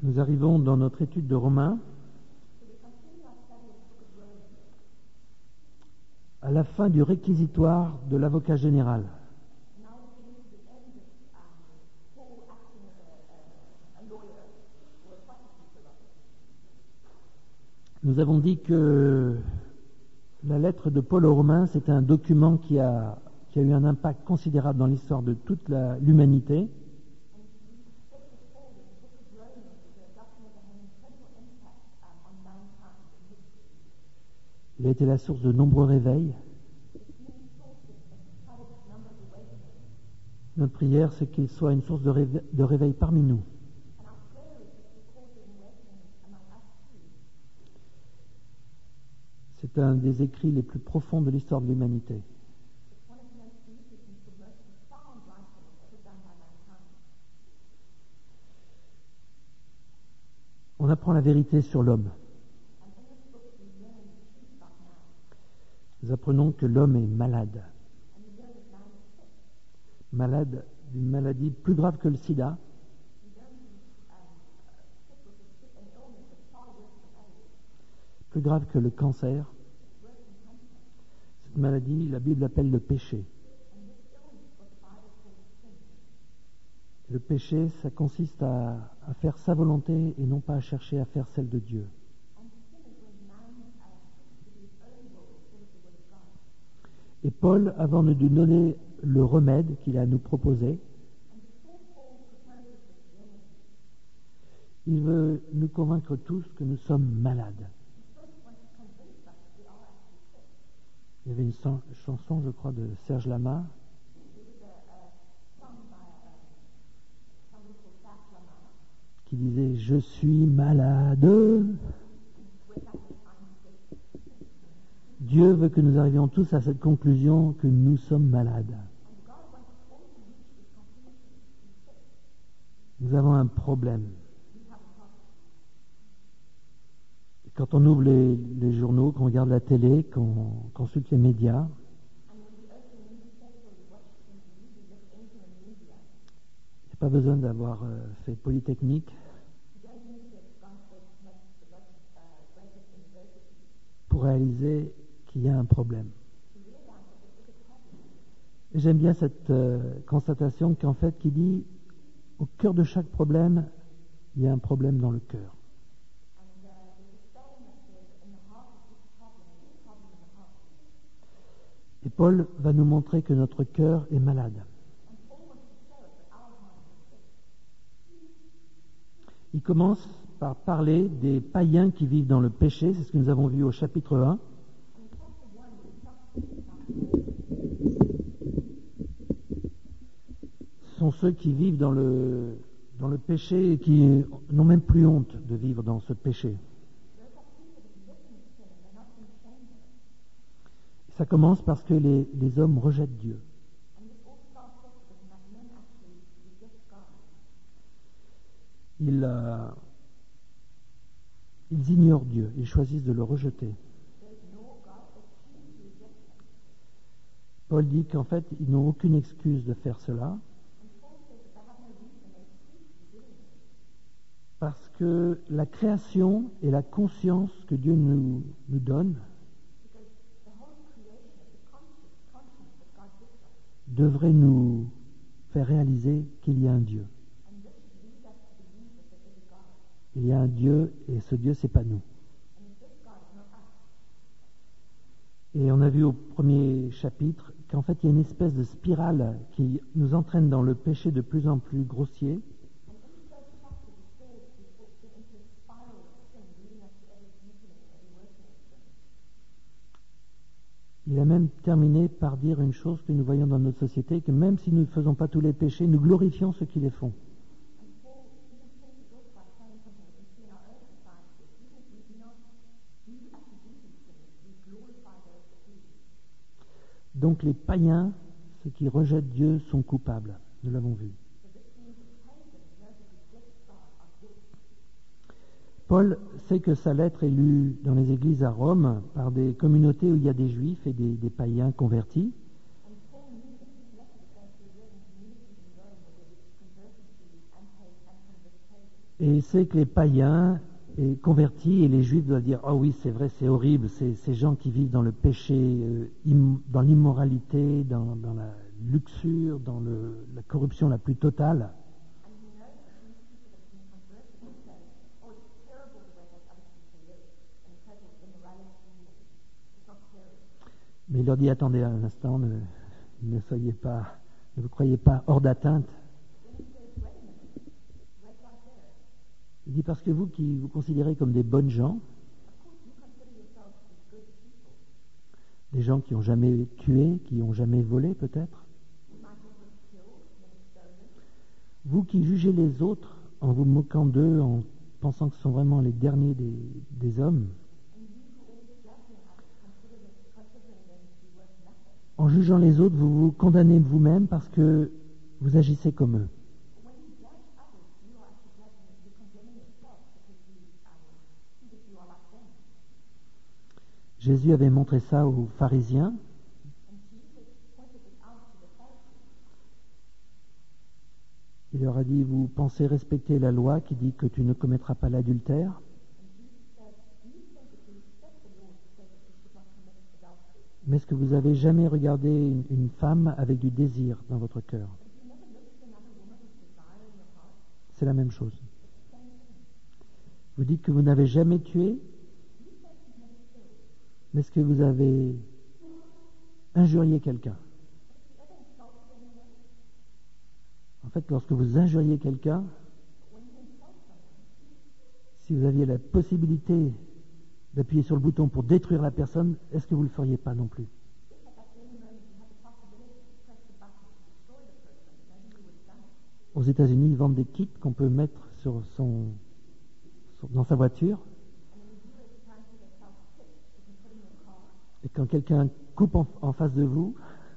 Nous arrivons dans notre étude de Romains à la fin du réquisitoire de l'avocat général. Nous avons dit que la lettre de Paul aux Romains, c'était un document qui a eu un impact considérable dans l'histoire de toute l'humanité. Il a été la source de nombreux réveils. Notre prière, c'est qu'il soit une source de réveil parmi nous. C'est un des écrits les plus profonds de l'histoire de l'humanité. On apprend la vérité sur l'homme. Nous apprenons que l'homme est malade. Malade d'une maladie plus grave que le sida. Plus grave que le cancer. Cette maladie, la Bible l'appelle le péché. Le péché, ça consiste à faire sa volonté et non pas à chercher à faire celle de Dieu. Et Paul, avant de nous donner le remède qu'il a à nous proposer, il veut nous convaincre tous que nous sommes malades. Il y avait une chanson, je crois, de Serge Lama, qui disait « Je suis malade ». Dieu veut que nous arrivions tous à cette conclusion que nous sommes malades. Nous avons un problème. Quand on ouvre les journaux, qu'on regarde la télé, qu'on consulte les médias, il n'y a pas besoin d'avoir fait Polytechnique pour réaliser qu'il y a un problème. Et j'aime bien cette constatation qu'en fait, qui dit au cœur de chaque problème, il y a un problème dans le cœur. Et Paul va nous montrer que notre cœur est malade. Il commence par parler des païens qui vivent dans le péché, c'est ce que nous avons vu au chapitre 1. Ce sont ceux qui vivent dans le péché et qui n'ont même plus honte de vivre dans ce péché. Ça commence parce que les hommes rejettent Dieu. Ils ignorent Dieu, ils choisissent de le rejeter. Paul dit qu'en fait, ils n'ont aucune excuse de faire cela, parce que la création et la conscience que Dieu nous donne devraient nous faire réaliser qu'il y a un Dieu. Il y a un Dieu et ce Dieu, c'est pas nous. Et on a vu au premier chapitre qu'en fait, il y a une espèce de spirale qui nous entraîne dans le péché de plus en plus grossier. Il a même terminé par dire une chose que nous voyons dans notre société, que même si nous ne faisons pas tous les péchés, nous glorifions ceux qui les font. Donc les païens, ceux qui rejettent Dieu, sont coupables. Nous l'avons vu. Paul sait que sa lettre est lue dans les églises à Rome par des communautés où il y a des juifs et des païens convertis. Et il sait que les païens et convertis et les juifs doivent dire ah oui, c'est vrai, c'est horrible, ces gens qui vivent dans le péché, dans l'immoralité, dans la luxure, dans la corruption la plus totale. Mais il leur dit attendez un instant, ne vous croyez pas hors d'atteinte. Il dit parce que vous qui vous considérez comme des bonnes gens, des gens qui n'ont jamais tué, qui n'ont jamais volé peut-être, vous qui jugez les autres en vous moquant d'eux, en pensant que ce sont vraiment les derniers des hommes, en jugeant les autres, vous vous condamnez vous-même parce que vous agissez comme eux. Jésus avait montré ça aux pharisiens. Il leur a dit, vous pensez respecter la loi qui dit que tu ne commettras pas l'adultère, mais est-ce que vous avez jamais regardé une femme avec du désir dans votre cœur? C'est la même chose. Vous dites que vous n'avez jamais tué, mais est-ce que vous avez injurié quelqu'un? En fait, lorsque vous injuriez quelqu'un, si vous aviez la possibilité d'appuyer sur le bouton pour détruire la personne, est-ce que vous ne le feriez pas non plus? Aux États-Unis, ils vendent des kits qu'on peut mettre dans sa voiture. Et quand quelqu'un coupe en face de vous,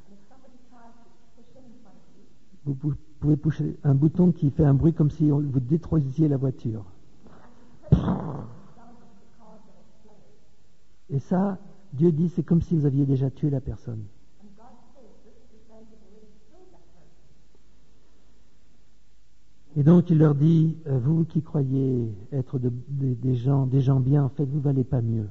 vous pouvez pousser un bouton qui fait un bruit comme si vous détruisiez la voiture. Et ça, Dieu dit, c'est comme si vous aviez déjà tué la personne. Et donc il leur dit, vous qui croyez être des gens bien, en fait, vous ne valez pas mieux.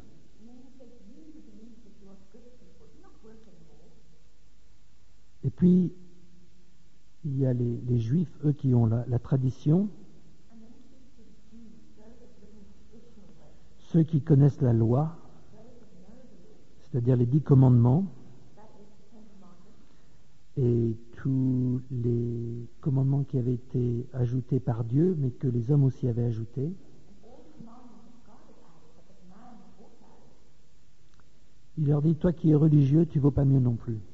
Et puis, il y a les Juifs, eux, qui ont la tradition, ceux qui connaissent la loi, c'est-à-dire les 10 commandements, et tous les commandements qui avaient été ajoutés par Dieu, mais que les hommes aussi avaient ajoutés. Il leur dit, toi qui es religieux, tu ne vaux pas mieux non plus.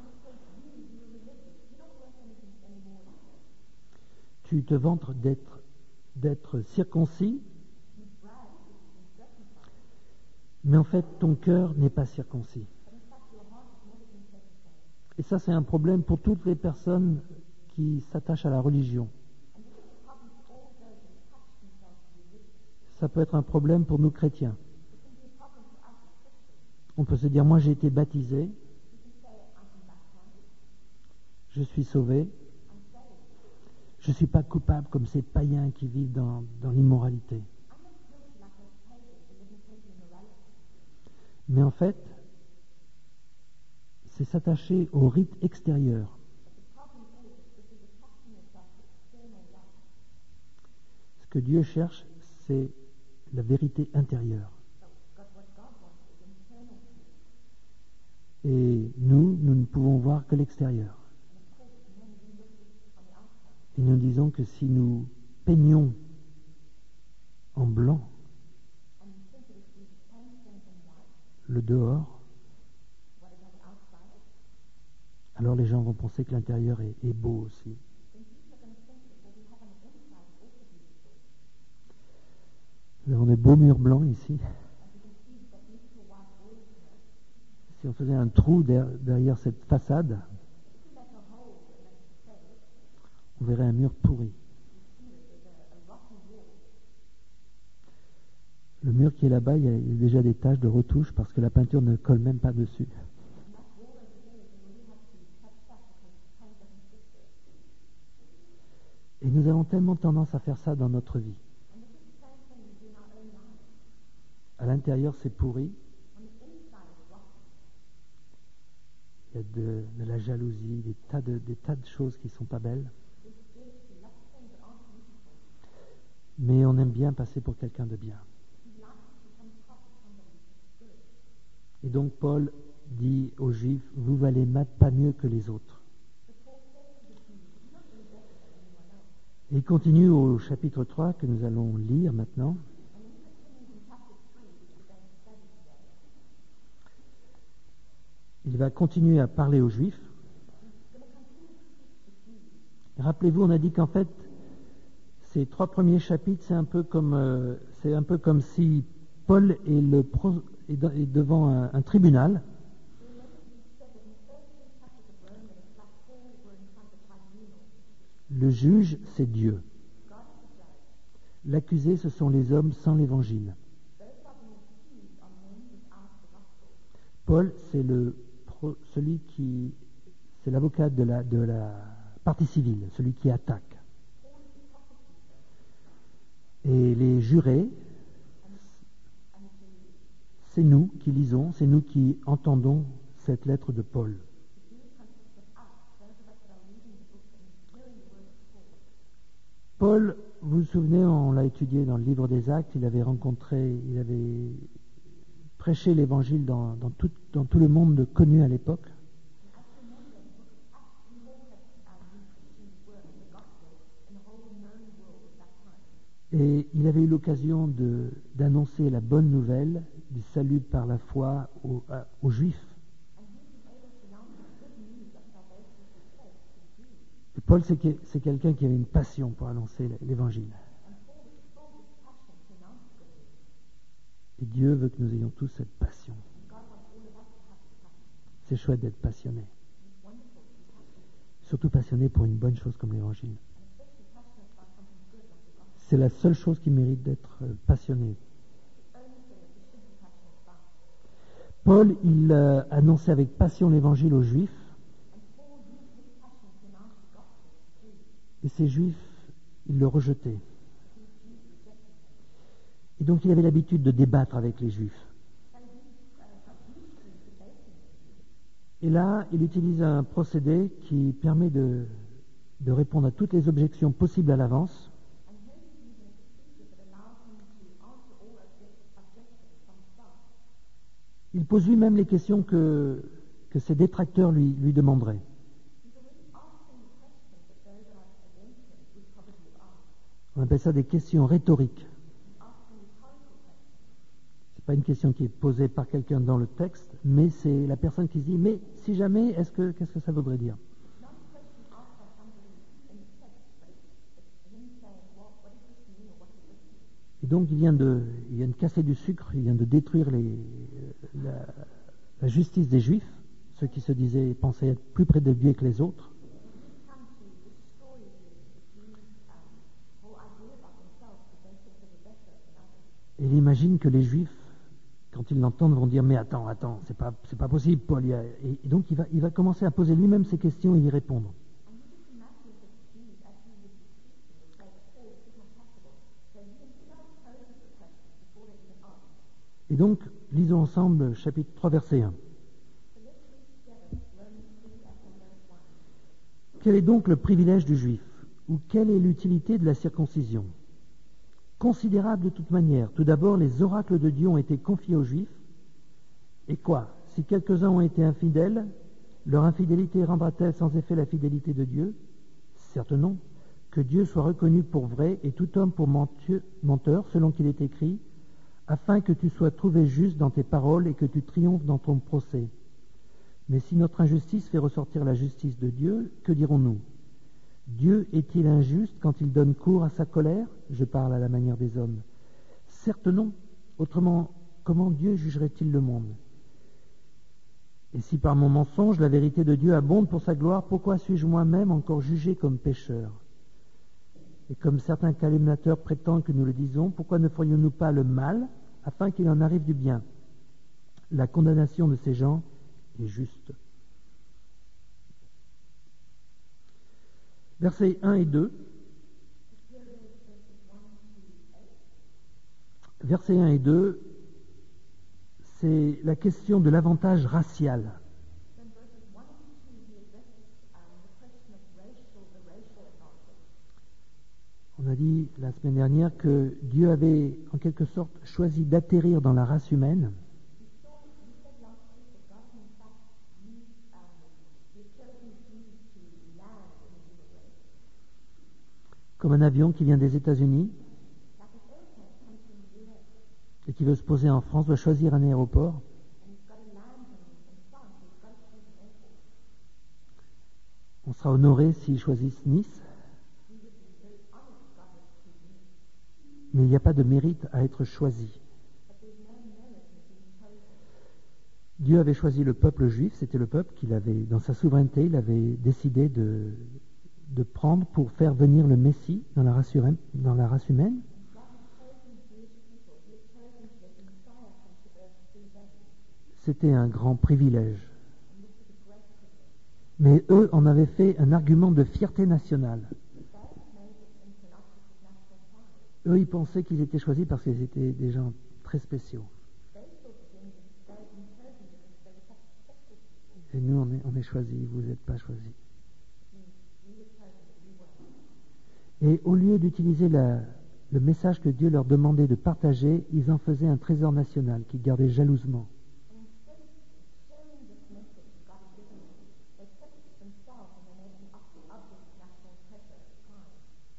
Tu te vantes d'être circoncis, mais en fait, ton cœur n'est pas circoncis. Et ça, c'est un problème pour toutes les personnes qui s'attachent à la religion. Ça peut être un problème pour nous chrétiens. On peut se dire, moi j'ai été baptisé, je suis sauvé, je ne suis pas coupable comme ces païens qui vivent dans l'immoralité. Mais en fait, c'est s'attacher au rite extérieur. Ce que Dieu cherche, c'est la vérité intérieure. Et nous ne pouvons voir que l'extérieur. Et nous disons que si nous peignons en blanc le dehors, alors les gens vont penser que l'intérieur est beau aussi. Nous avons des beaux murs blancs ici. Si on faisait un trou derrière cette façade, on verrait un mur pourri. Le mur qui est là-bas, il y a déjà des taches de retouche parce que la peinture ne colle même pas dessus. Et nous avons tellement tendance à faire ça dans notre vie. À l'intérieur, c'est pourri. Il y a de la jalousie, des tas de choses qui ne sont pas belles. Mais on aime bien passer pour quelqu'un de bien. Et donc Paul dit aux Juifs, vous valez pas mieux que les autres. Et il continue au chapitre 3 que nous allons lire maintenant. Il va continuer à parler aux Juifs. Rappelez-vous, on a dit qu'en fait, ces 3 premiers chapitres, c'est un peu comme si Paul est devant un tribunal. Le juge, c'est Dieu. L'accusé, ce sont les hommes sans l'évangile. Paul, c'est c'est l'avocat de la partie civile, celui qui attaque. Et les jurés, c'est nous qui lisons, c'est nous qui entendons cette lettre de Paul. Paul, vous vous souvenez, on l'a étudié dans le livre des Actes, il avait prêché l'évangile dans tout le monde connu à l'époque. Et il avait eu l'occasion d'annoncer la bonne nouvelle du salut par la foi aux Juifs. Et Paul, c'est quelqu'un qui avait une passion pour annoncer l'évangile. Et Dieu veut que nous ayons tous cette passion. C'est chouette d'être passionné. Surtout passionné pour une bonne chose comme l'évangile. C'est la seule chose qui mérite d'être passionné. Paul, il annonçait avec passion l'évangile aux Juifs. Et ces Juifs, ils le rejetaient. Et donc il avait l'habitude de débattre avec les Juifs. Et là, il utilise un procédé qui permet de répondre à toutes les objections possibles à l'avance. Il pose lui-même les questions que ses détracteurs lui demanderaient. On appelle ça des questions rhétoriques. Ce n'est pas une question qui est posée par quelqu'un dans le texte, mais c'est la personne qui se dit, mais si jamais, qu'est-ce que ça voudrait dire? Et donc il vient de casser du sucre, il vient de détruire la justice des Juifs, ceux qui se disaient, pensaient être plus près de Dieu que les autres. Et il imagine que les Juifs, quand ils l'entendent, vont dire, mais attends, c'est pas possible, Paul. Et donc il va commencer à poser lui-même ces questions et y répondre. Et donc, lisons ensemble chapitre 3, verset 1. Quel est donc le privilège du juif? Ou quelle est l'utilité de la circoncision? Considérable de toute manière. Tout d'abord, les oracles de Dieu ont été confiés aux Juifs. Et quoi? Si quelques-uns ont été infidèles, leur infidélité rendra-t-elle sans effet la fidélité de Dieu? Certes non. Que Dieu soit reconnu pour vrai et tout homme pour menteur, selon qu'il est écrit, afin que tu sois trouvé juste dans tes paroles et que tu triomphes dans ton procès. Mais si notre injustice fait ressortir la justice de Dieu, que dirons-nous? Dieu est-il injuste quand il donne cours à sa colère? Je parle à la manière des hommes. Certes non. Autrement, comment Dieu jugerait-il le monde? Et si par mon mensonge la vérité de Dieu abonde pour sa gloire, pourquoi suis-je moi-même encore jugé comme pécheur? Et comme certains calomniateurs prétendent que nous le disons, pourquoi ne ferions-nous pas le mal afin qu'il en arrive du bien? La condamnation de ces gens est juste. Versets 1 et 2. Versets 1 et 2. c'est la question de l'avantage racial. Then verses 1 and 2, he addresses the question of the racial advantage. On a dit la semaine dernière que Dieu avait en quelque sorte choisi d'atterrir dans la race humaine We said last week that God in fact used, he had chosen Jews to land in the human race. comme un avion qui vient des États-Unis Like an airplane comes from the US, et qui veut se poser en France, doit choisir un aéroport. and he's got to land in France, so he's got to choose an airport. On sera honoré s'ils choisissent Nice, We would be very honored if God was to choose me. mais il n'y a pas de mérite à être choisi. But there's no merit in being chosen. Dieu avait choisi le peuple juif, c'était le peuple qu'il avait, dans sa souveraineté, il avait décidé de prendre pour faire venir le Messie dans la race humaine. God had chosen Jewish people. He had chosen to let the Messiah come to earth through them. C'était un grand privilège. And this was a great privilege. Mais eux en avaient fait un argument de fierté nationale. They had made it into an object of national pride. Eux, ils pensaient qu'ils étaient choisis parce qu'ils étaient des gens très spéciaux. They thought that they had been chosen because they were such special people. Et nous, on est choisis, vous n'êtes pas choisis. It means we were chosen, but we weren't. Et au lieu d'utiliser le message que Dieu leur demandait de partager, ils en faisaient un trésor national qu'ils gardaient jalousement. And instead of sharing this message that God had given them, they kept it to themselves and they made an object of national treasure and pride.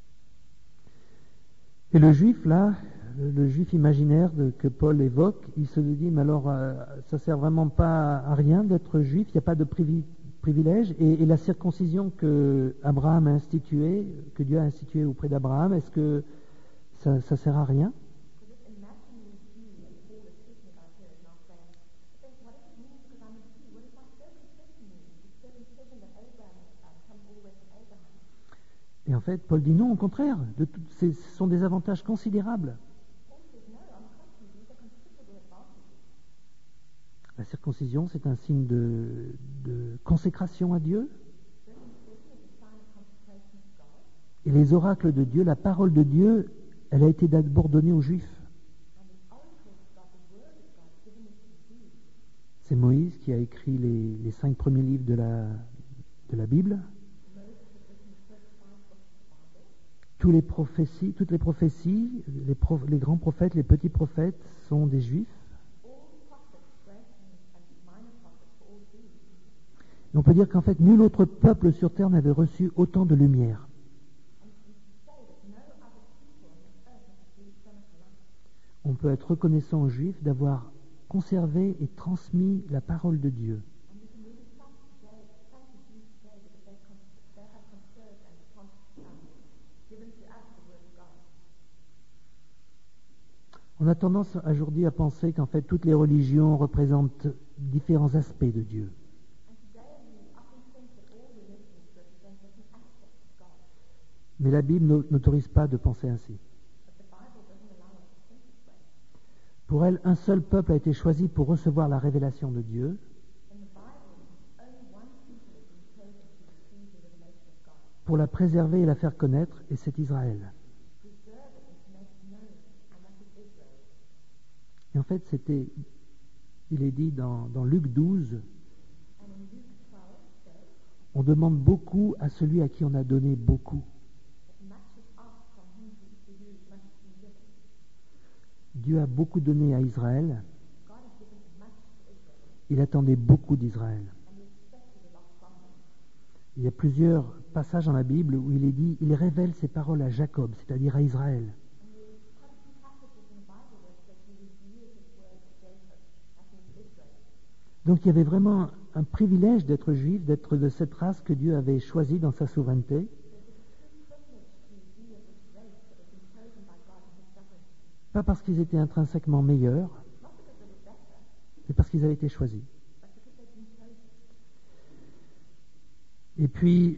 Et le juif, là, le juif imaginaire que Paul évoque, il se dit, mais alors, ça sert vraiment pas à rien d'être juif, il n'y a pas de privilège. Et la circoncision que Abraham a instituée, que Dieu a instituée auprès d'Abraham, est-ce que ça sert à rien? So this imaginary Jew that Paul is speaking about here is now saying, but then what does it mean because I'm a Jew? What does my circumcision mean? The circumcision that Abraham comes all the way from Abraham. Et en fait, Paul dit non, au contraire, ce sont des avantages considérables. Paul says, no, on the contrary, these are considerable advantages. La circoncision, c'est un signe de consécration à Dieu. Circumcision is a sign of consecration to God. Et les oracles de Dieu, la parole de Dieu, elle a été d'abord donnée aux Juifs. And the oracles of God, the word of God, given it to the Jews. C'est Moïse qui a écrit les 5 premiers livres de la Bible. Moses had written the first 5 books of the Bible. Toutes les prophéties, les grands prophètes, les petits prophètes sont des Juifs. All the prophets, great and minor prophets, were all Jews. Et on peut dire qu'en fait, nul autre peuple sur terre n'avait reçu autant de lumière. And we can say that no other people on this earth have received so much light. On peut être reconnaissant aux Juifs d'avoir conservé et transmis la parole de Dieu. And we can really thank the Jews today because they have conserved and given to us the word of God. On a tendance aujourd'hui à penser qu'en fait toutes les religions représentent différents aspects de Dieu. And today we often think that all religions represent different aspects of God. Mais la Bible n'autorise pas de penser ainsi. But the Bible doesn't allow us to think this way. Pour elle, un seul peuple a été choisi pour recevoir la révélation de Dieu, In the Bible, only one people has been chosen to receive the revelation of God, pour la préserver et la faire connaître, et c'est Israël. preserve it and to make it known, and that is Israel. Et en fait, il est dit dans Luc 12, And in Luke 12 it says, on demande beaucoup à celui à qui on a donné beaucoup. that much is asked from him to whom much has been given. Dieu a beaucoup donné à Israël, God has given much to Israel, il attendait beaucoup d'Israël. and he expected a lot from them. Il y a plusieurs passages dans la Bible où il est dit, il révèle ses paroles à Jacob, c'est-à-dire à Israël. And there's quite a few passages in the Bible where it says he revealed his word to Jacob, that means Israel. Donc il y avait vraiment un privilège d'être juif, d'être de cette race que Dieu avait choisie dans sa souveraineté. So it was a true privilege to be of this race that had been chosen by God in his sovereignty. Pas parce qu'ils étaient intrinsèquement meilleurs, Not because they were better, mais parce qu'ils avaient été choisis. but because they'd been chosen. Et puis,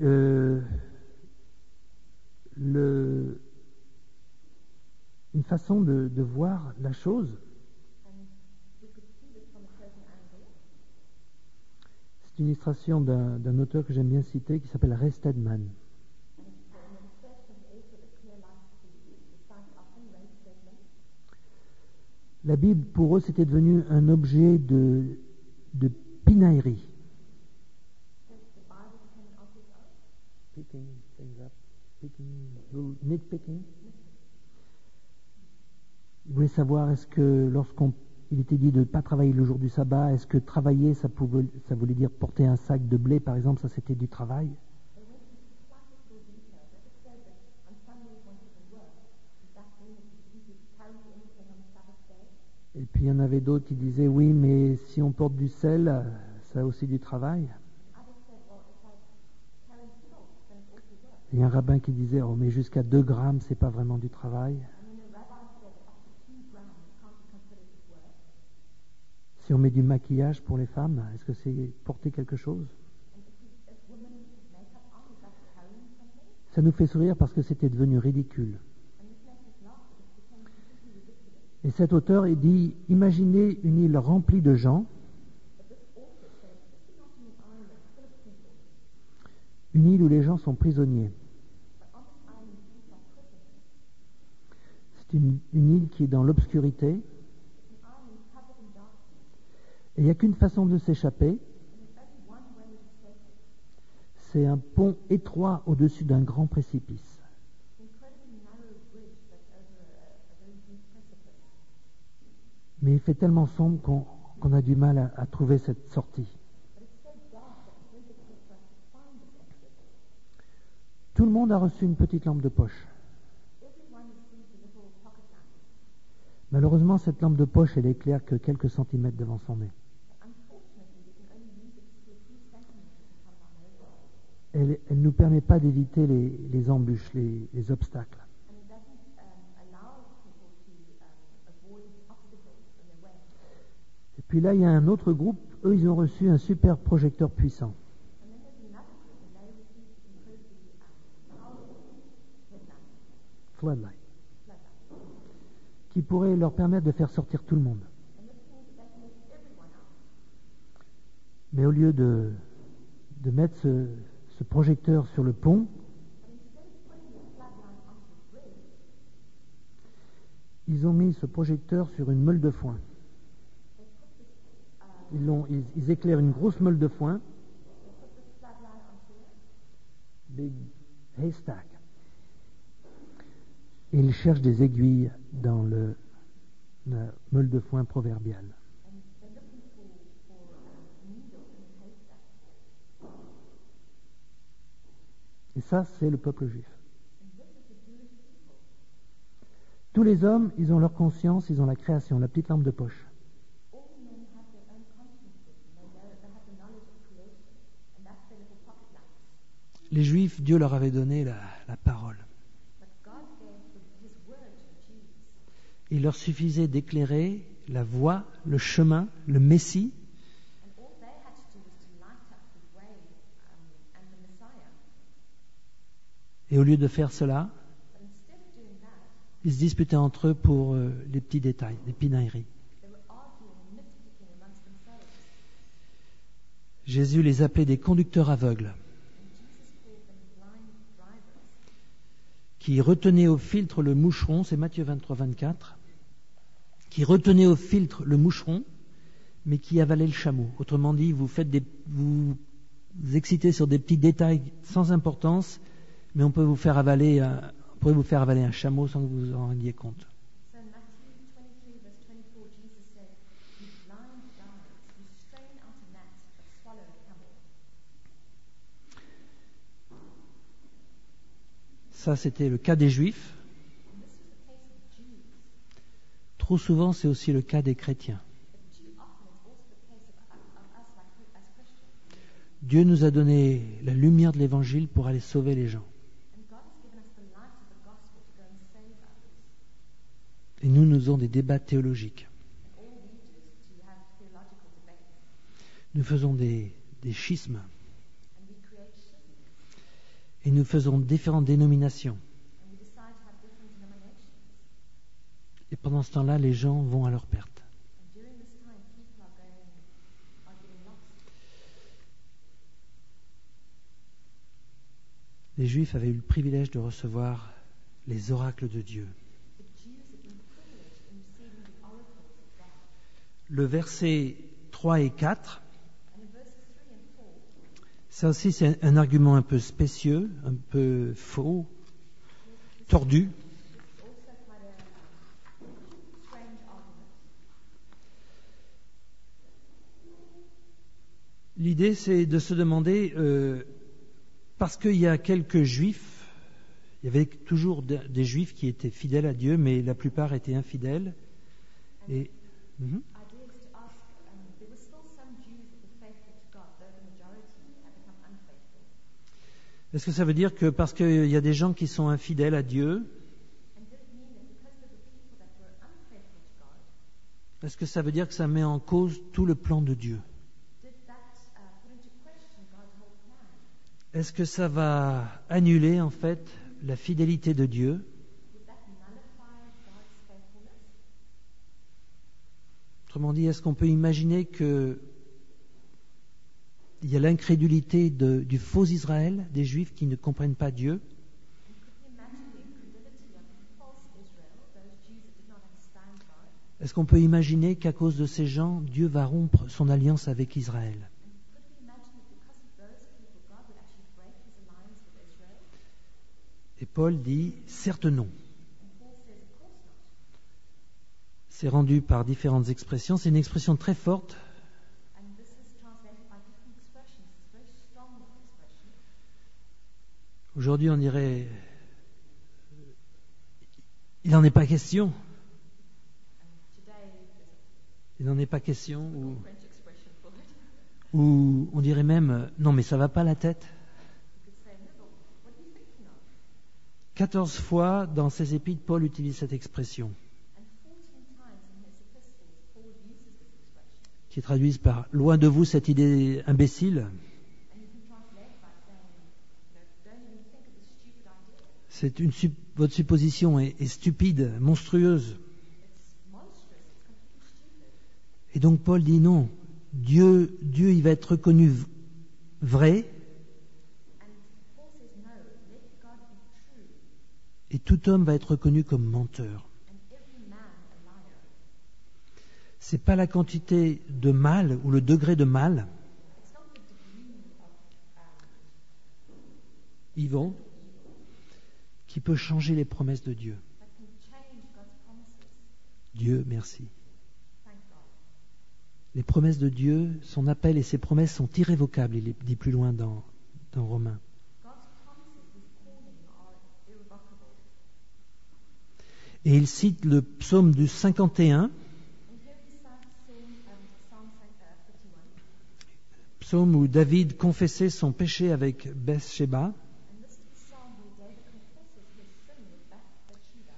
une façon de voir la chose, And we could see this from a certain angle. c'est une illustration d'un auteur que j'aime bien citer qui s'appelle Ray Stedman. And it's an illustration of the author that Clear likes to cite often, Ray Stedman. La Bible, pour eux, c'était devenu un objet de pinaillerie. Picking things up, nitpicking. Ils voulaient savoir, est-ce que il était dit de ne pas travailler le jour du sabbat, est-ce que travailler, ça voulait dire porter un sac de blé, par exemple, ça c'était du travail? Et puis il y en avait d'autres qui disaient, oui, mais si on porte du sel, ça a aussi du travail. Il y a un rabbin qui disait, oh, mais jusqu'à 2 grammes, c'est pas vraiment du travail. Si on met du maquillage pour les femmes, est-ce que c'est porter quelque chose? Ça nous fait sourire parce que c'était devenu ridicule. Et cet auteur, il dit, imaginez une île remplie de gens, une île où les gens sont prisonniers. C'est une île qui est dans l'obscurité. Et il n'y a qu'une façon de s'échapper. C'est un pont étroit au-dessus d'un grand précipice. Mais il fait tellement sombre qu'on a du mal à trouver cette sortie. Tout le monde a reçu une petite lampe de poche. Malheureusement, cette lampe de poche, elle éclaire que quelques centimètres devant son nez. Elle ne nous permet pas d'éviter les embûches, les obstacles. Et puis là, il y a un autre groupe, eux, ils ont reçu un super projecteur puissant. Floodlight. Qui pourrait leur permettre de faire sortir tout le monde. Mais au lieu de mettre ce projecteur sur le pont, ils ont mis ce projecteur sur une meule de foin. Ils éclairent une grosse meule de foin, big haystack, et ils cherchent des aiguilles dans la meule de foin proverbiale. Et ça, c'est le peuple juif. Tous les hommes, ils ont leur conscience, ils ont la création, la petite lampe de poche. Les Juifs, Dieu leur avait donné la parole. Il leur suffisait d'éclairer la voie, le chemin, le Messie. Et au lieu de faire cela, ils se disputaient entre eux pour les petits détails, les pinailleries. Jésus les appelait des conducteurs aveugles qui retenaient au filtre le moucheron, c'est Matthieu 23, 24, qui retenaient au filtre le moucheron, mais qui avalaient le chameau. Autrement dit, vous excitez sur des petits détails sans importance, mais on peut vous faire avaler un chameau sans que vous vous en rendiez compte. Ça, c'était le cas des Juifs. Trop souvent, c'est aussi le cas des chrétiens. Dieu nous a donné la lumière de l'Évangile pour aller sauver les gens. Et nous faisons des débats théologiques. Nous faisons des schismes. Et nous faisons différentes dénominations. Et pendant ce temps-là, les gens vont à leur perte. Les Juifs avaient eu le privilège de recevoir les oracles de Dieu. le verset 3 et 4, And in verses 3 and 4, ça aussi c'est un argument un peu spécieux, un peu faux, tordu. it's also quite a strange argument. L'idée, c'est de se demander, parce qu'il y a quelques juifs, il y avait toujours des juifs qui étaient fidèles à Dieu, mais la plupart étaient infidèles. Et, Mhm. Idea is to ask, there were still some Jews that were faithful to God, though the majority had become unfaithful. Est-ce que ça veut dire que parce qu'il y a des gens qui sont infidèles à Dieu, And did it mean that because there were people that were unfaithful to God, est-ce que ça veut dire que ça met en cause tout le plan de Dieu? did that put into question God's whole plan? Est-ce que ça va annuler en fait la fidélité de Dieu? Would that nullify God's faithfulness? Autrement dit, est-ce qu'on peut imaginer que il y a l'incrédulité du faux Israël, des Juifs qui ne comprennent pas Dieu? And could we imagine the incredulity of false Israel, those Jews that did not understand God? Est-ce qu'on peut imaginer qu'à cause de ces gens, Dieu va rompre son alliance avec Israël? And could we imagine that because of those people, God would actually break his alliance with Israel? Et Paul dit, certes non. And Paul says, of course not. C'est rendu par différentes expressions. C'est une expression très forte. And this is translated by different expressions. It's a very strong expression. Aujourd'hui, on dirait, il n'en est pas question. And today there's Il n'en est pas question. a French expression for it. Ou on dirait même, non mais ça va pas la tête. You could say, no, but what are you thinking of? 14 fois dans ses épîtres, Paul utilise cette expression, And 14 times in his epistles, Paul uses this expression. qui est traduite par « loin de vous cette idée imbécile ». And you can translate by saying, don't even think of this stupid idea. C'est votre supposition est stupide, monstrueuse. It's monstrous. It's completely stupid. Et donc Paul dit non, Dieu il va être reconnu vrai, And Paul says, no, let God be true, et tout homme va être reconnu comme menteur. and every man a liar. C'est pas la quantité de mal ou le degré de mal, It's not the degree of Yvon, qui peut changer les promesses de Dieu. that can change God's promises. Dieu, merci. Thank God. Les promesses de Dieu, son appel et ses promesses sont irrévocables, il dit plus loin dans Romains. God's promises, His calling are irrevocable. Et il cite le psaume du 51, And here he cites Psalm 51, psaume où David confessait son péché avec Bathsheba. and this is the psalm where David confesses his sin with Bathsheba.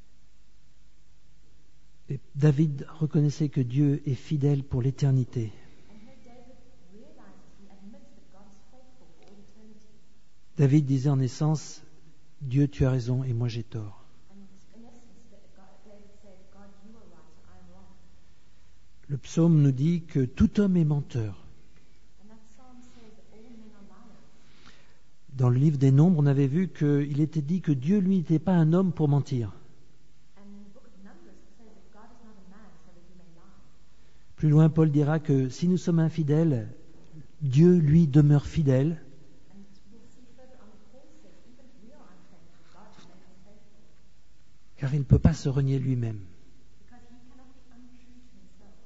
Et David reconnaissait que Dieu est fidèle pour l'éternité. And here David realizes, he admits that God is faithful for all eternity. David disait en essence, Dieu, tu as raison et moi j'ai tort. And in essence, David said, God, you are right, I am wrong. Le psaume nous dit que tout homme est menteur. And that psalm says that all men are liars. Dans le livre des Nombres, on avait vu qu'il était dit que Dieu, lui, n'était pas un homme pour mentir. And in the book of Numbers, it says that God is not a man so that he may lie. Plus loin, Paul dira que si nous sommes infidèles, Dieu, lui, demeure fidèle. And we'll see further on that Paul says, even if we are unfaithful, God remains faithful. Car il ne peut pas se renier lui-même. Because he cannot be untrue to himself.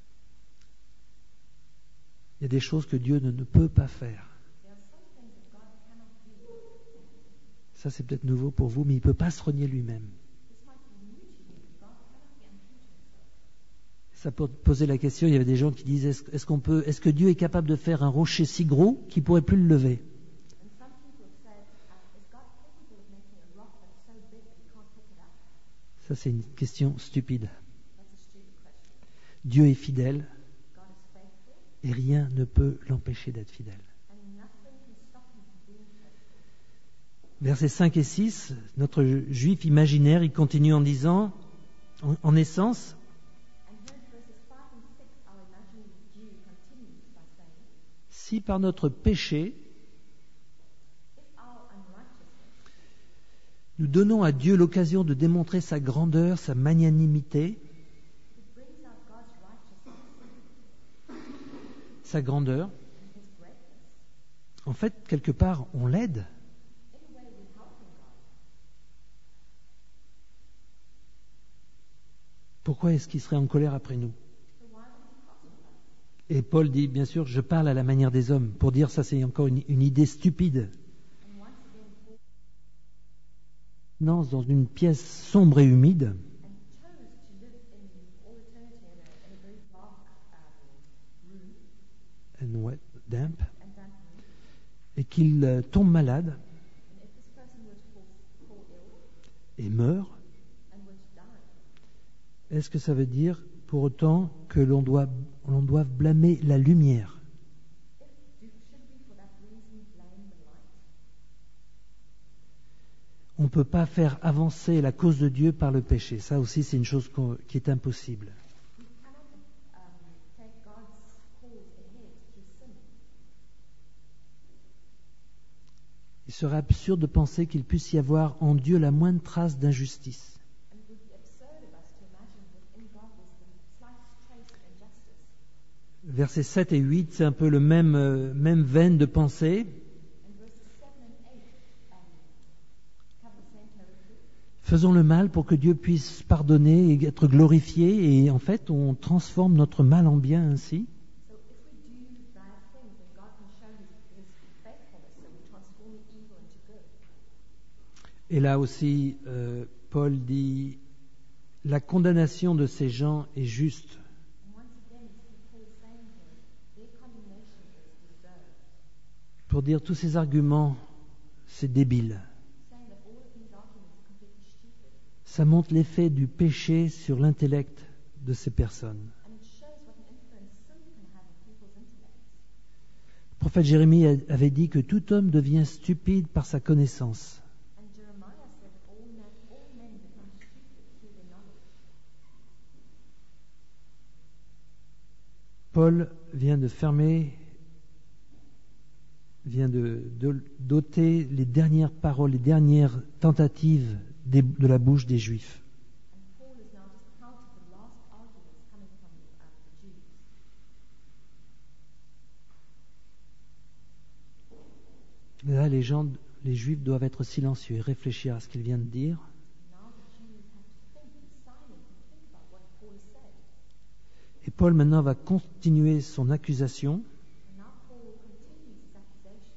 Il y a des choses que Dieu ne peut pas faire. There are some things that God cannot do. Ça, c'est peut-être nouveau pour vous, mais il ne peut pas se renier lui-même. This might be new to you, but God cannot be untrue to himself. Ça peut poser la question, il y avait des gens qui disent, est-ce que Dieu est capable de faire un rocher si gros qu'il ne pourrait plus le lever? And some people have said, is God capable of making a rock that's so big that he can't pick it up? Ça, c'est une question stupide. That's a stupid question. Dieu est fidèle God is faithful, et rien ne peut l'empêcher d'être fidèle. and nothing can stop him from being faithful. Versets 5 et 6, notre juif imaginaire, il continue en disant, en essence, And here in verses 5 and 6, our imaginary Jew continues by saying, si par notre péché, if our unrighteousness, nous donnons à Dieu l'occasion de démontrer sa grandeur, sa magnanimité, it brings out God's righteousness, sa grandeur, and his greatness. en fait, quelque part, on l'aide. In a way, we help him, God. Pourquoi est-ce qu'il serait en colère après nous? So why would he cross with us? Et Paul dit, bien sûr, je parle à la manière des hommes, pour dire ça c'est encore une idée stupide. And once again, Paul Dans une pièce sombre et humide, and chose to live in all eternity in a very dark room and wet, damp, and damp room. et qu'il tombe malade And if this person were to fall ill et meurt, and were to die, est-ce que ça veut dire pour autant que l'on doit blâmer la lumière? should we for that reason blame the light? On ne peut pas faire avancer la cause de Dieu par le péché. Ça aussi, c'est une chose qui est impossible. We cannot take God's cause ahead through sin. Il serait absurde de penser qu'il puisse y avoir en Dieu la moindre trace d'injustice. And it would be absurd of us to imagine that in God there's the slightest trace of injustice. Versets 7 et 8, c'est un peu le même veine de pensée. And verses 7 and 8 cover the same territory. Faisons le mal pour que Dieu puisse pardonner et être glorifié. Et en fait, on transforme notre mal en bien ainsi. So if we do bad things, then God can show his faithfulness, so we transform the evil into good. Et là aussi, Paul dit, la condamnation de ces gens est juste. And once again, we see Paul saying here, their condemnation is deserved, Pour dire tous ces arguments, c'est débile. saying that all of these arguments are completely stupid. Ça montre l'effet du péché sur l'intellect de ces personnes. And it shows what an influence sin can have on people's intellects. Le prophète Jérémie avait dit que tout homme devient stupide par sa connaissance. And Jeremiah said that all men become stupid through their knowledge. Paul vient d'ôter les dernières paroles, les dernières tentatives de la bouche des Juifs. And Paul is now just counted the last arguments coming from the Jews. Et là, les Juifs doivent être silencieux et réfléchir à ce qu'il vient de dire. Now the Jews have to think, be silent, and think about what Paul has said. Et Paul maintenant va continuer son accusation. And now Paul continues his accusation.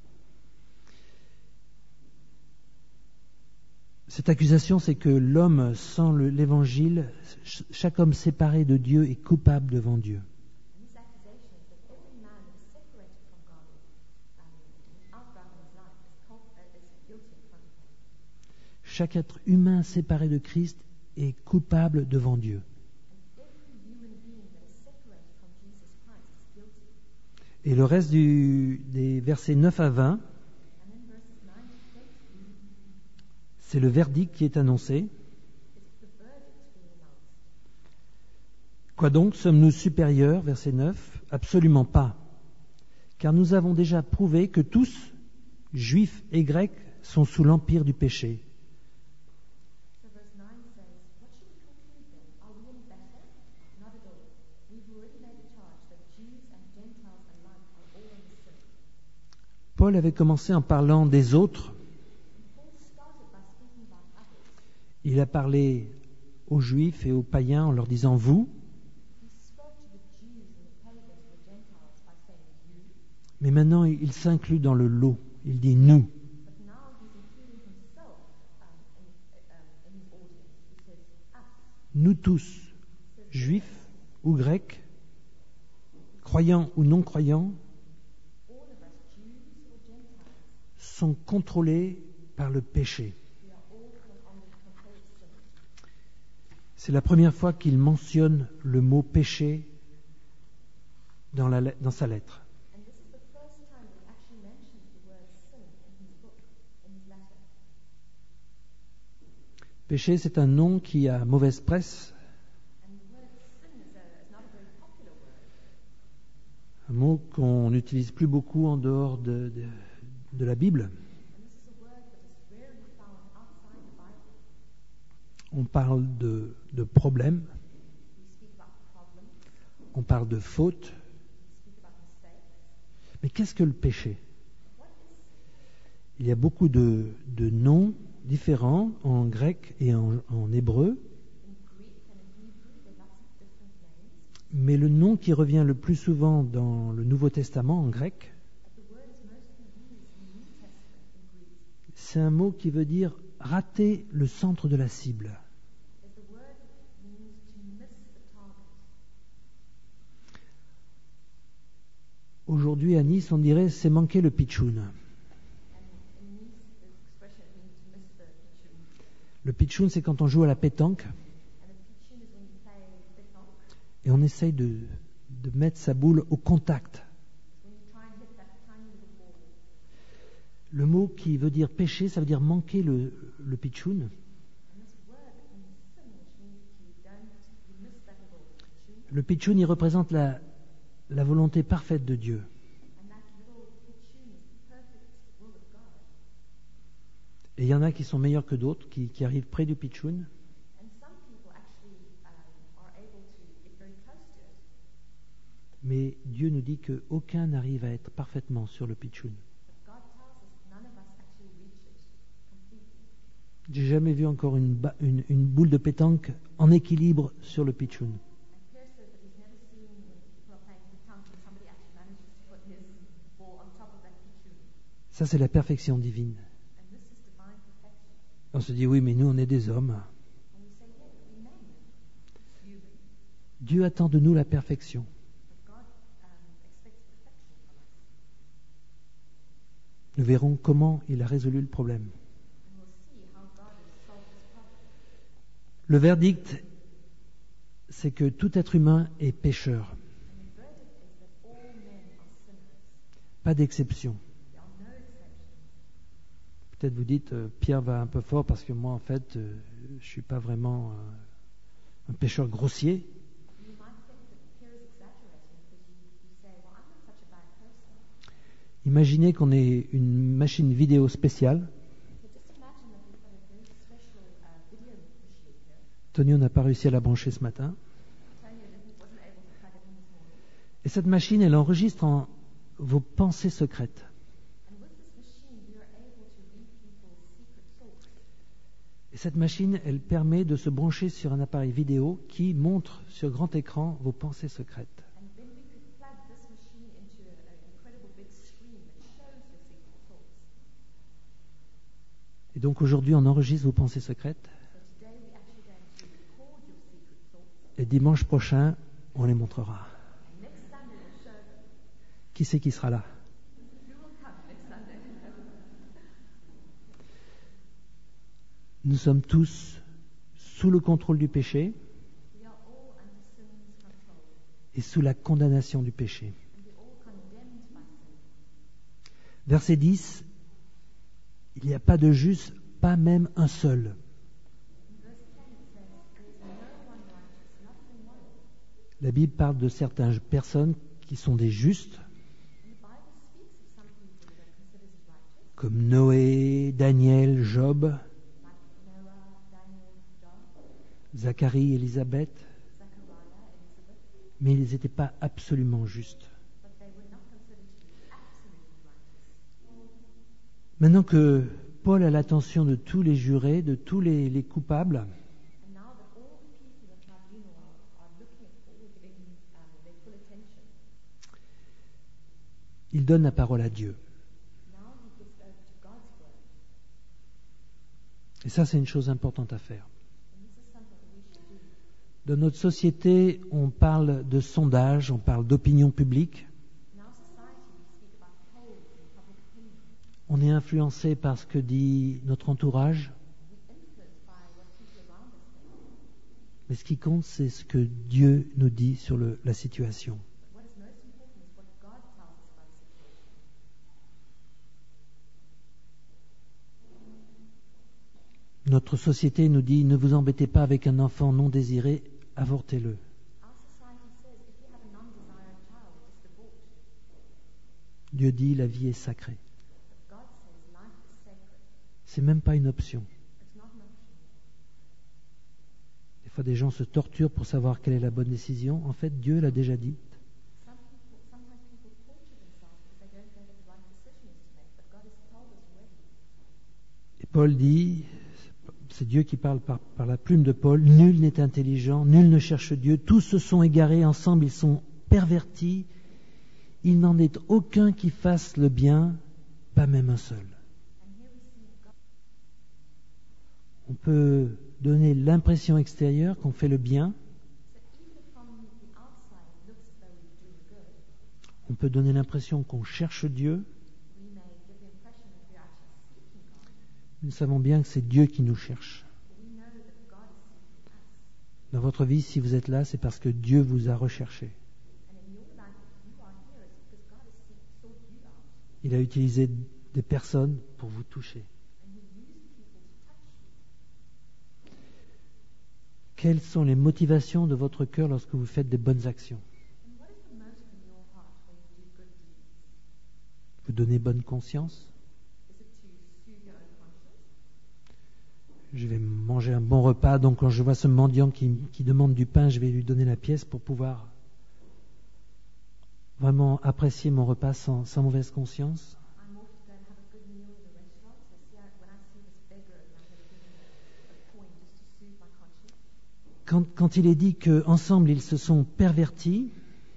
Cette accusation, c'est que l'homme sans l'évangile, chaque homme séparé de Dieu est coupable devant Dieu. And this accusation is that every man that is separated from God, without God in his life, is guilty in front of him. Chaque être humain séparé de Christ est coupable devant Dieu. And every human being that is separated from Jesus Christ is guilty. Et le reste des versets 9 à 20, And then verses 9 to 20 c'est le verdict qui est annoncé. is the verdict being announced. Quoi donc, sommes-nous supérieurs, verset 9? Absolument pas. Car nous avons déjà prouvé que tous, juifs et grecs, sont sous l'empire du péché. So verse 9 says, what should we conclude then? Are we any better? Not at all. We've already made the charge that Jews and Gentiles alike are all in sin. Paul avait commencé en parlant des autres. And Paul started by speaking about others. Il a parlé aux juifs et aux païens en leur disant vous, He spoke to the Jews and the pagans, the Gentiles, by saying you, mais maintenant il s'inclut dans le lot. Il dit nous. but now he's including himself in his audience. He says us. Nous tous, juifs ou grecs, croyants ou non croyants, All of us, Jews or Gentiles, sont contrôlés par le péché. we are all under the control of sin. C'est la première fois qu'il mentionne le mot péché dans sa lettre. And this is the first time that he actually mentions the word sin in his book, in his letter. Péché, c'est un nom qui a mauvaise presse, And the word sin is not a very popular word. un mot qu'on n'utilise plus beaucoup en dehors de la Bible. And this is a word that is rarely found outside the Bible. On parle de problèmes, We speak about problems, on parle de fautes, we speak about Mais qu'est-ce que le péché? Il y a beaucoup de noms différents en grec et en hébreu, mais le nom qui revient le plus souvent dans le Nouveau Testament en grec, c'est un mot qui veut dire rater le centre de la cible. Aujourd'hui à Nice, on dirait c'est manquer le pitchoun. Le pitchoun, c'est quand on joue à la pétanque et on essaye de mettre sa boule au contact. Le mot qui veut dire péché, ça veut dire manquer le pitchoun. Le pitchoun, il représente la volonté parfaite de Dieu. Et il y en a qui sont meilleurs que d'autres, qui arrivent près du pitchoun. Mais Dieu nous dit qu'aucun n'arrive à être parfaitement sur le pitchoun. J'ai jamais vu encore une boule de pétanque en équilibre sur le pitchoun. Ça, c'est la perfection divine. On se dit, oui, mais nous, on est des hommes. Dieu attend de nous la perfection. Nous verrons comment il a résolu le problème. Le verdict, c'est que tout être humain est pécheur. Pas d'exception. Peut-être vous dites, Pierre va un peu fort parce que moi, en fait, je ne suis pas vraiment un pécheur grossier. Imaginez qu'on ait une machine vidéo spéciale. Tonio n'a pas réussi à la brancher ce matin. Et cette machine, elle enregistre vos pensées secrètes. Et cette machine, elle permet de se brancher sur un appareil vidéo qui montre sur grand écran vos pensées secrètes. Et donc aujourd'hui, on enregistre vos pensées secrètes. Et dimanche prochain, on les montrera. Qui c'est qui sera là? Nous sommes tous sous le contrôle du péché et sous la condamnation du péché. Verset 10, il n'y a pas de juste, pas même un seul. La Bible parle de certaines personnes qui sont des justes, comme Noé, Daniel, Job, Zacharie, Élisabeth, mais ils n'étaient pas absolument justes. Maintenant que Paul a l'attention de tous les jurés, de tous les coupables, il donne la parole à Dieu. Et ça, c'est une chose importante à faire. Dans notre société, on parle de sondage, on parle d'opinion publique. On est influencé par ce que dit notre entourage. Mais ce qui compte, c'est ce que Dieu nous dit sur la situation. Notre société nous dit, ne vous embêtez pas avec un enfant non désiré, avortez-le. Dieu dit, la vie est sacrée. C'est même pas une option. Des fois, des gens se torturent pour savoir quelle est la bonne décision. En fait, Dieu l'a déjà dit. Paul dit, c'est Dieu qui parle par la plume de Paul, nul n'est intelligent, nul ne cherche Dieu, tous se sont égarés ensemble, ils sont pervertis, il n'en est aucun qui fasse le bien, pas même un seul. On peut donner l'impression extérieure qu'on fait le bien, on peut donner l'impression qu'on cherche Dieu. Nous savons bien que c'est Dieu qui nous cherche. Dans votre vie, si vous êtes là, c'est parce que Dieu vous a recherché. Il a utilisé des personnes pour vous toucher. Quelles sont les motivations de votre cœur lorsque vous faites des bonnes actions? Vous donnez bonne conscience? Je vais manger un bon repas, donc quand je vois ce mendiant qui demande du pain, je vais lui donner la pièce pour pouvoir vraiment apprécier mon repas sans mauvaise conscience. Quand il est dit qu'ensemble ils se sont pervertis,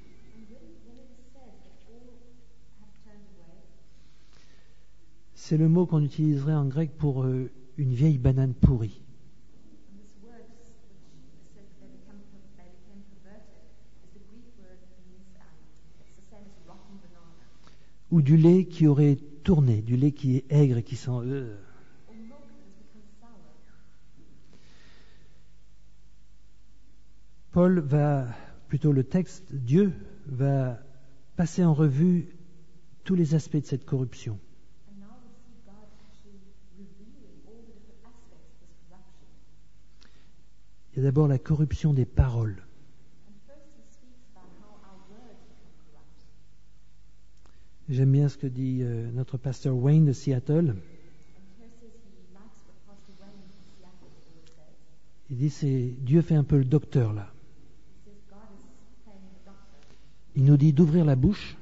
c'est le mot qu'on utiliserait en grec pour une vieille banane pourrie. Ou du lait qui aurait tourné, du lait qui est aigre et qui sent... Paul va, plutôt le texte, Dieu va passer en revue tous les aspects de cette corruption. Il y a d'abord la corruption des paroles. J'aime bien ce que dit notre pasteur Wayne de Seattle. Il dit, Dieu fait un peu le docteur là. Il nous dit d'ouvrir la bouche,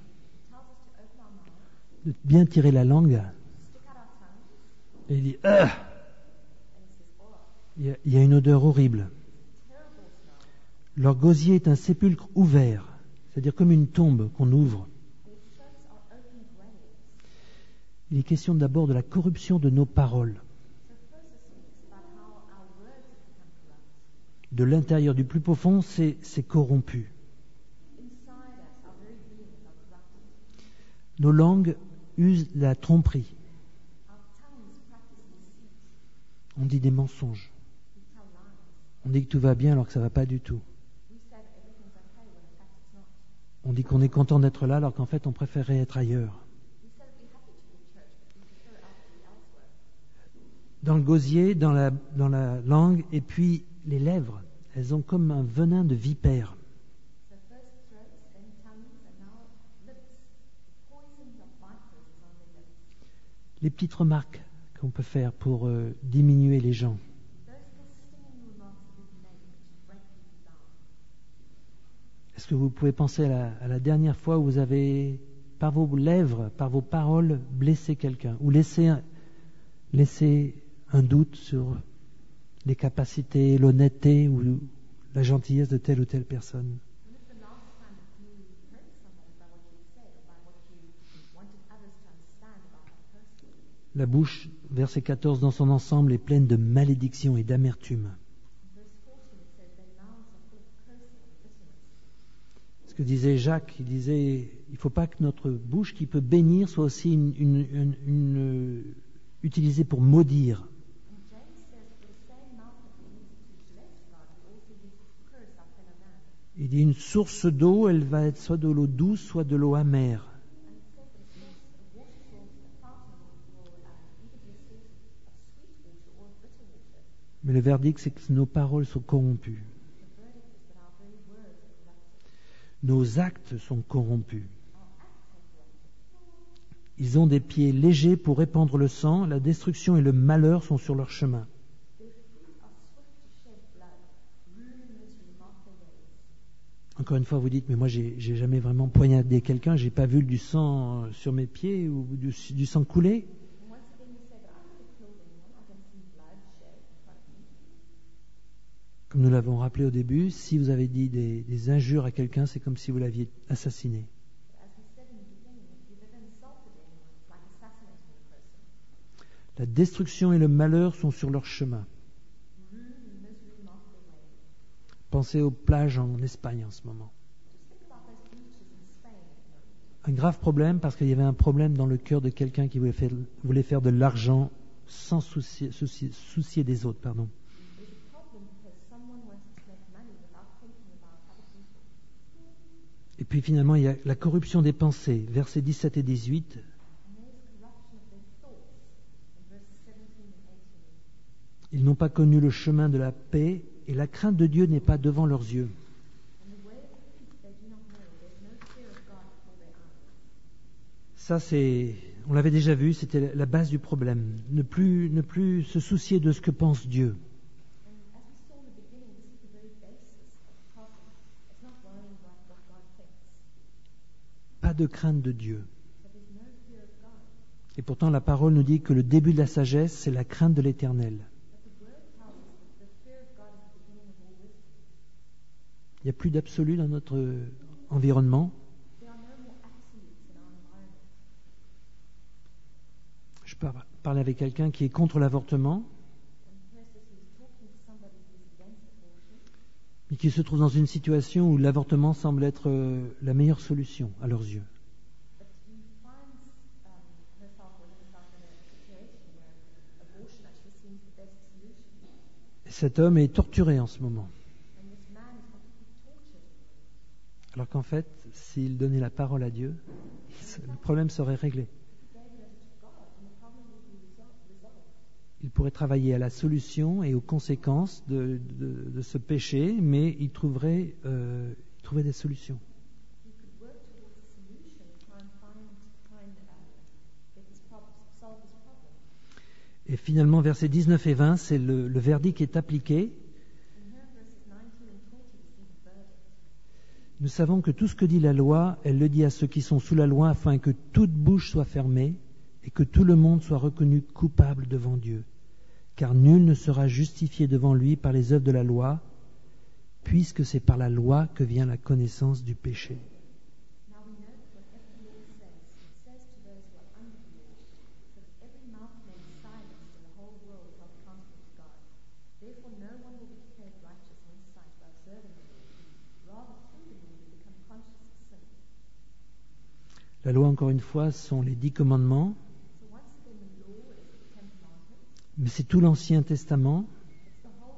de bien tirer la langue. Et il dit, il y a une odeur horrible. Leur gosier est un sépulcre ouvert, c'est-à-dire comme une tombe qu'on ouvre. Il est question d'abord de la corruption de nos paroles. De l'intérieur, du plus profond, c'est corrompu. Nos langues usent la tromperie. On dit des mensonges. On dit que tout va bien alors que ça ne va pas du tout. On dit qu'on est content d'être là alors qu'en fait on préférerait être ailleurs. Dans le gosier, dans la langue, et puis les lèvres, elles ont comme un venin de vipère. Les petites remarques qu'on peut faire pour diminuer les gens. Est-ce que vous pouvez penser à la dernière fois où vous avez, par vos lèvres, par vos paroles, blessé quelqu'un ou laissé un doute sur les capacités, l'honnêteté ou la gentillesse de telle ou telle personne? La bouche, verset 14, dans son ensemble, est pleine de malédiction et d'amertume. Ce que disait Jacques, il disait, il ne faut pas que notre bouche qui peut bénir soit aussi utilisée pour maudire. Il dit une source d'eau, elle va être soit de l'eau douce, soit de l'eau amère. Mais le verdict, c'est que nos paroles sont corrompues. Nos actes sont corrompus. Ils ont des pieds légers pour répandre le sang, la destruction et le malheur sont sur leur chemin. Encore une fois, vous dites, mais moi, j'ai jamais vraiment poignardé quelqu'un, j'ai pas vu du sang sur mes pieds ou du sang couler. Comme nous l'avons rappelé au début, si vous avez dit des injures à quelqu'un, c'est comme si vous l'aviez assassiné. But as we said in the beginning, if you've ever insulted anyone, it's like assassinating a person. La destruction et le malheur sont sur leur chemin. Ruin and misery mark their way. Pensez aux plages en Espagne en ce moment. Just think about those beaches in Spain at the moment. Un grave problème parce qu'il y avait un problème dans le cœur de quelqu'un qui voulait faire de l'argent sans soucier des autres. Pardon. There's a problem because someone wanted to make money without thinking about other people. Et puis finalement, il y a la corruption des pensées, versets 17 et 18. And there's corruption of their thoughts in verses 17 and 18. Ils n'ont pas connu le chemin de la paix et la crainte de Dieu n'est pas devant leurs yeux. And the way of peace they do not know. There's no fear of God before their eyes. Ça, on l'avait déjà vu, c'était la base du problème. Ne plus se soucier de ce que pense Dieu. And as we saw in the beginning, this is the very basis of the problem. It's not worrying about what God thinks. Pas de crainte de Dieu. So there's no fear of God. Et pourtant, la parole nous dit que le début de la sagesse, c'est la crainte de l'Éternel. But the word tells us that the fear of God is the beginning of all wisdom. Il n'y a plus d'absolu dans notre environnement. There are no more absolutes in our environment. Je parlais avec quelqu'un qui est contre l'avortement, And Persis was talking to somebody who's against abortion, mais qui se trouve dans une situation où l'avortement semble être la meilleure solution à leurs yeux. but he finds herself or himself in a situation where abortion actually seems the best solution. Et cet homme est torturé en ce moment. And this man is completely tortured. Alors qu'en fait, s'il donnait la parole à Dieu, le problème serait réglé. He gave it over to God, and the problem would be resolved. Il pourrait travailler à la solution et aux conséquences de ce péché, mais il trouverait des solutions. He could work towards a solution, try and get this problem, solve this problem. Et finalement, versets 19 et 20, c'est le verdict qui est appliqué. And here in verses 19 and 20, we see the verdict. Nous savons que tout ce que dit la loi, elle le dit à ceux qui sont sous la loi, afin que toute bouche soit fermée et que tout le monde soit reconnu coupable devant Dieu. Car nul ne sera justifié devant lui par les œuvres de la loi, puisque c'est par la loi que vient la connaissance du péché. Now we know that whatever the law says, it says to those who are under the law, so that every mouth may be silenced and the whole world is held accountable to God. Therefore no one will be declared righteous in his sight by observing the law. Rather, through the law we become conscious of sin. La loi, encore une fois, sont les 10 commandements, So once again, the law is the Ten Commandments. mais c'est tout l'Ancien Testament, It's the whole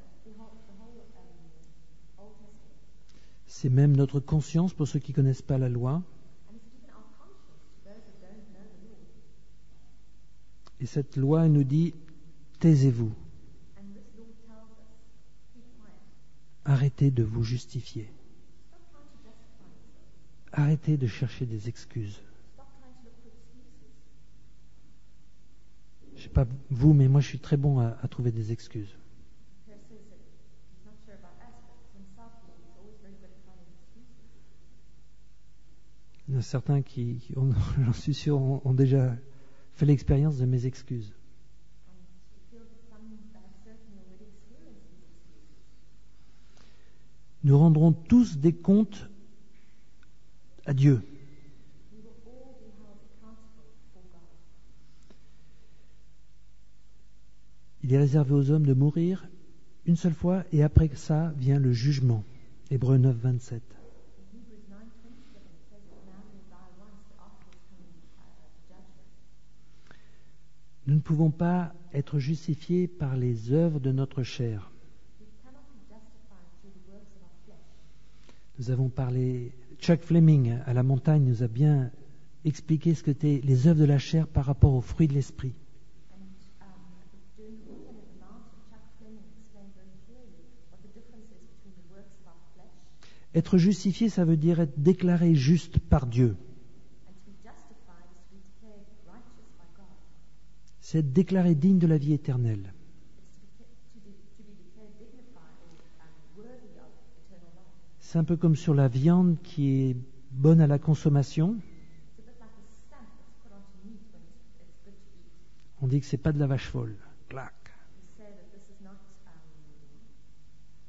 Old Testament. c'est même notre conscience pour ceux qui ne connaissent pas la loi. And it's even our conscience to those who don't know the law. Et cette loi elle nous dit, taisez-vous, And this law tells us, keep quiet. arrêtez de vous justifier, Stop trying to justify yourself. arrêtez de chercher des excuses. Stop trying to look for excuses. Je ne sais pas vous, mais moi je suis très bon à trouver des excuses. Pierre says that he's not sure about us, but himself, he's always very good at finding excuses. Il y en a certains qui j'en suis sûr, ont déjà fait l'expérience de mes excuses. And he feels that some have certainly already experienced these excuses. Nous rendrons tous des comptes à Dieu. We will all be held accountable before God. Il est réservé aux hommes de mourir une seule fois et après ça vient le jugement. Hébreux 9, 27. In Hebrews 9:27, it says that man will die once, but afterwards comes the judgment. Nous ne pouvons pas être justifiés par les œuvres de notre chair. We cannot be justified through the works of our flesh. Nous avons parlé, Chuck Fleming à la montagne nous a bien expliqué ce que étaient les œuvres de la chair par rapport aux fruits de l'esprit. And during the weekend at the mountain, Chuck Fleming explained very clearly what the difference is between the works of our flesh. Être justifié, ça veut dire être déclaré juste par Dieu. And to be justified is to be declared righteous by God. C'est être déclaré digne de la vie éternelle. It's to be declared dignified or worthy of eternal life. C'est un peu comme sur la viande qui est bonne à la consommation. It's a bit like a stamp that's put onto meat when it's good to eat. On dit que c'est pas de la vache folle. Clac. We say that this is not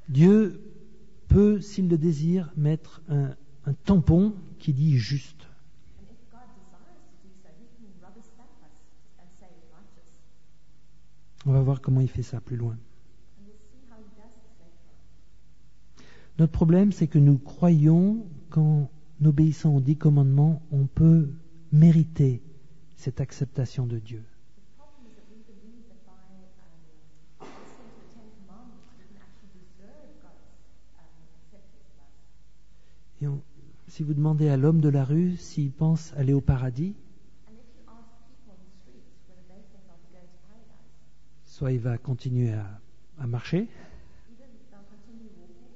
Dieu peut, s'il le désire, mettre un tampon qui dit juste. And if God desires to do so, He can rubber stamp us and say righteous. On va voir comment il fait ça plus loin. And we'll see how He does this later on. Notre problème, c'est que nous croyons qu'en obéissant aux 10 commandements, on peut mériter cette acceptation de Dieu. The problem is that we believe that by listening to the Ten Commandments, we can actually deserve God's acceptance of us. Et si vous demandez à l'homme de la rue s'il pense aller au paradis, And if you ask people on the streets whether they think they'll be going to paradise, soit il va continuer à marcher, either they'll continue walking,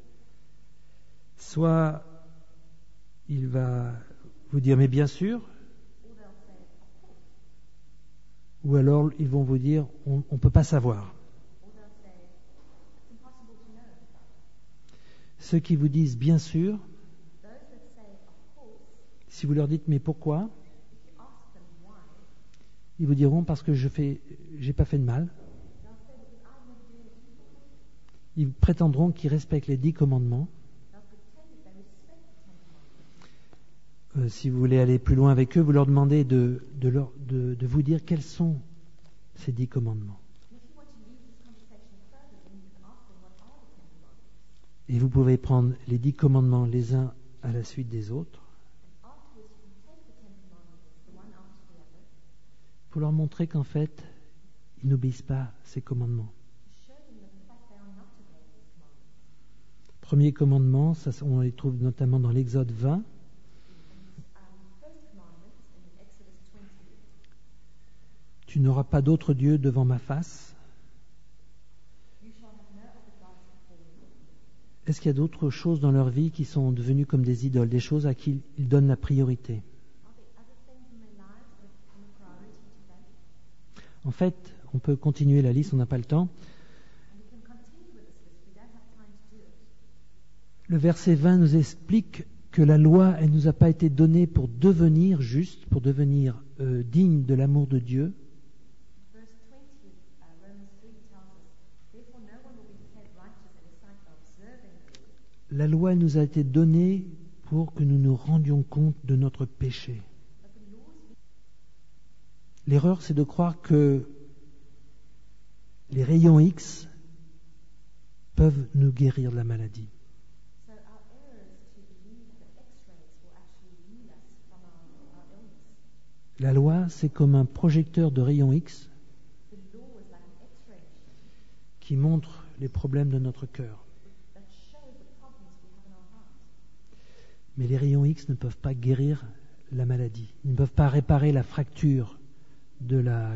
soit il va vous dire mais bien sûr, or they'll say, of course, ou alors ils vont vous dire on ne peut pas savoir. or they'll say, it's impossible to know. Ceux qui vous disent bien sûr, Those that say, of course, si vous leur dites mais pourquoi, if you ask them why, ils vous diront parce que j'ai pas fait de mal. they'll say, because I've never done evil. Ils prétendront qu'ils respectent les 10 commandements. They'll pretend that they respect the Ten Commandments. Si vous voulez aller plus loin avec eux, vous leur demandez de vous dire quels sont ces 10 commandements. And if you want to lead this conversation further, then you can ask them what are the Ten Commandments. Et vous pouvez prendre les 10 commandements les uns à la suite des autres And afterwards, you can take the Ten Commandments, the one after the other, pour leur montrer qu'en fait, ils n'obéissent pas à ces commandements. to show them that in fact they are not obeying these commandments. Premier commandement, ça, on les trouve notamment dans l'Exode 20. First commandment in Exodus 20, Tu n'auras pas d'autre Dieu devant ma face. you shall have no other gods before me. Est-ce qu'il y a d'autres choses dans leur vie qui sont devenues comme des idoles, des choses à qui ils donnent la priorité? Are there other things in their lives that have become a priority to them? En fait, on peut continuer la liste, on n'a pas le temps. And we can continue with this list. We don't have time to do it. Le verset 20 nous explique que la loi, elle ne nous a pas été donnée pour devenir juste, pour devenir digne de l'amour de Dieu, Verse 20, Romans 3 tells us, therefore no one will be declared righteous in the sight by observing the law, la loi elle nous a été donnée pour que nous nous rendions compte de notre péché. but the law is L'erreur, c'est de croire que les rayons X peuvent nous guérir de la maladie. so our error is to believe that X-rays will actually heal us from our illness. La loi, c'est comme un projecteur de rayons X The law is like an X-ray machine qui montre les problèmes de notre cœur. that shows the problems we have in our heart. Mais les rayons X ne peuvent pas guérir la maladie. Ils ne peuvent pas réparer la fracture de la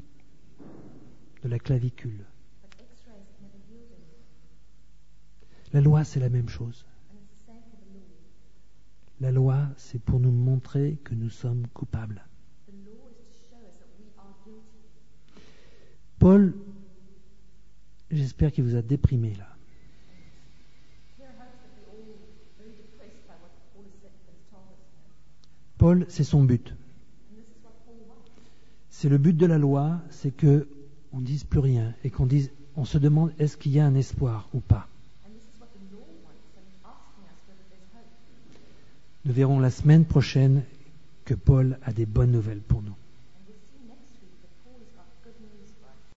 clavicule. But X-rays have never healed anything. La loi, c'est la même chose. And it's the same for the law. La loi, c'est pour nous montrer que nous sommes coupables. The law is to show us that we are guilty. Paul, j'espère qu'il vous a déprimé là. Here I hope that we're all very depressed by what Paul has told us here. Paul, c'est son but. And this is what Paul wants. C'est le but de la loi, c'est que on dise plus rien et on se demande est-ce qu'il y a un espoir ou pas. And this is what the law wants, and asking us whether there's hope. Nous verrons la semaine prochaine que Paul a des bonnes nouvelles pour